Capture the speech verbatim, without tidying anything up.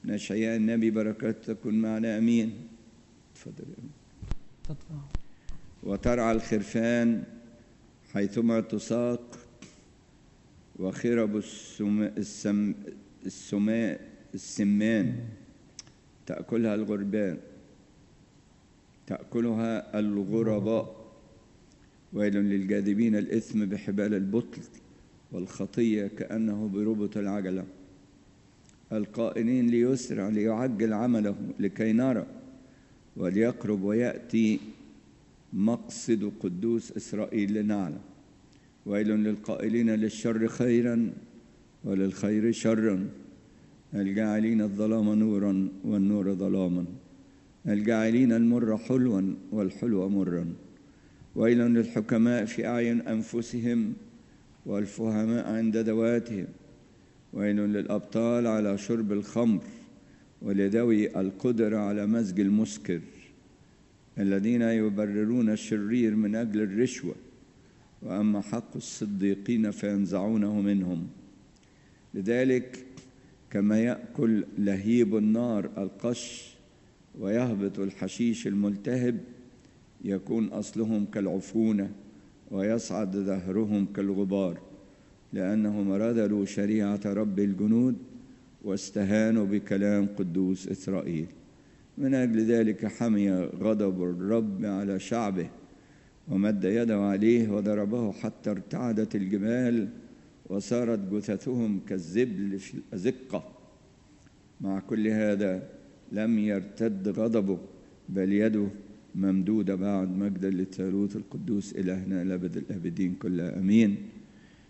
من أشعياء النبي بركات تكن معنا أمين. تفضل يا أمين. تفضل. وترعى الخرفان حيثما تساق، وخرب السم السماء السمان تأكلها الغربان تأكلها الغرباء. ويل للجاذبين الإثم بحبال البطل، والخطية كأنه بربط العجلة، القائلين ليسرع ليعجل عمله لكي نرى، وليقرب ويأتي مقصد قدوس إسرائيل لنعلم. ويل للقائلين للشر خيرا وللخير شرا، الجاعلين الظلام نورا والنور ظلاما، الجاعلين المر حلوا والحلو مرا. ويل للحكماء في أعين أنفسهم والفهماء عند ذواتهم. ويل للأبطال على شرب الخمر، ولذوي القدرة على مزج المسكر، الذين يبررون الشرير من أجل الرشوة، وأما حق الصديقين فينزعونه منهم. لذلك كما يأكل لهيب النار القش ويهبط الحشيش الملتهب، يكون أصلهم كالعفونة ويصعد ظهرهم كالغبار، لأنهم رذلوا شريعة رب الجنود واستهانوا بكلام قدوس إسرائيل. من أجل ذلك حمي غضب الرب على شعبه، ومد يده عليه وضربه حتى ارتعدت الجبال، وصارت جثثهم كالزبل في الأزقة. مع كل هذا لم يرتد غضبه، بل يده ممدودة بعد، مجدا للثالوث القدوس إلهنا لأبد الآبدين كلها. أمين.